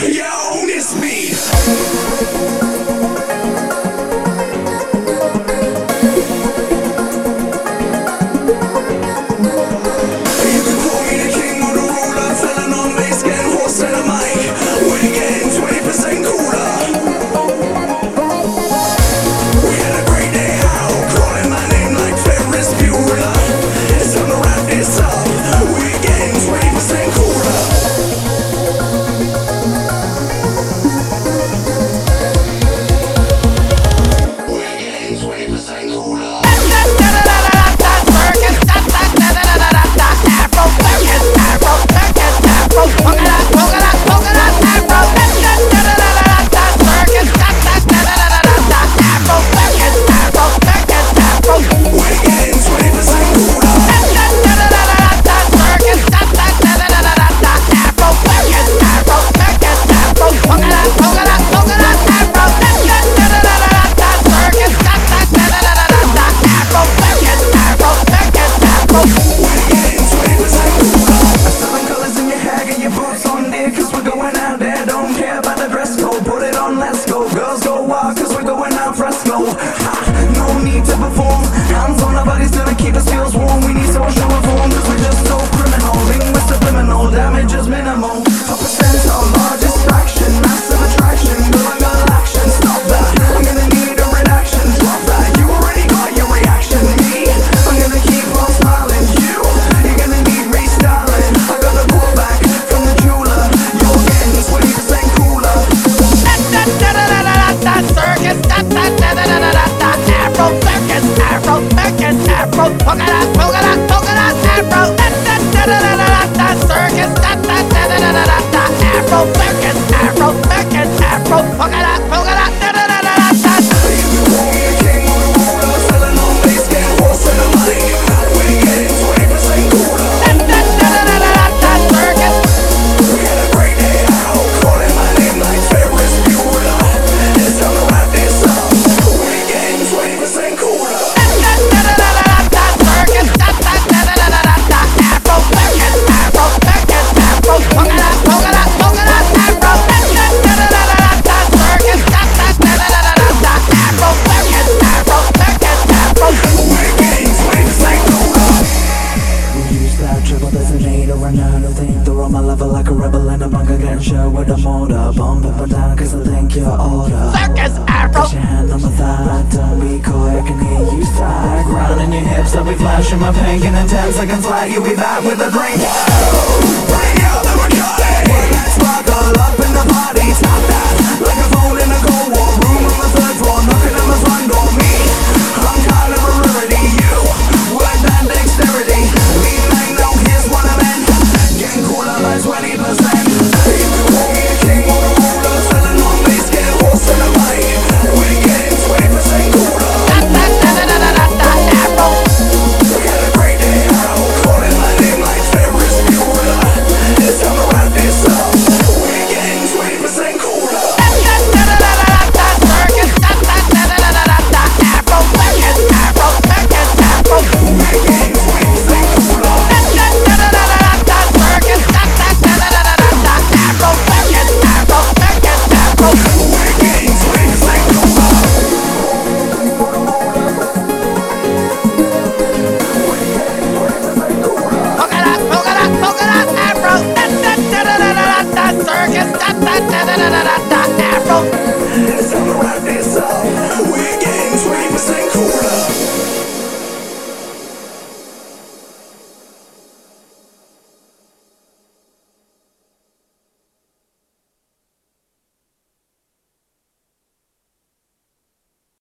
Yo, it's me. With a motor, bump up and down cause I think you're older. Circus Afro. Put your hand on my thigh, don't be coy, I can hear you sigh. Grinding your hips, I'll be flashing my pink, and in 10 seconds flat, you'll be back with a drink. Whoa, bring out the Bacardi. When that sparkle up in the party, stop that. Like a phone in a cold war room on the third floor, knocking on my front door. Me, I'm kind of a rarity. You, work that dexterity. Me, like, no, here's what I meant. Getting cooler by 20%. Circus, Afro.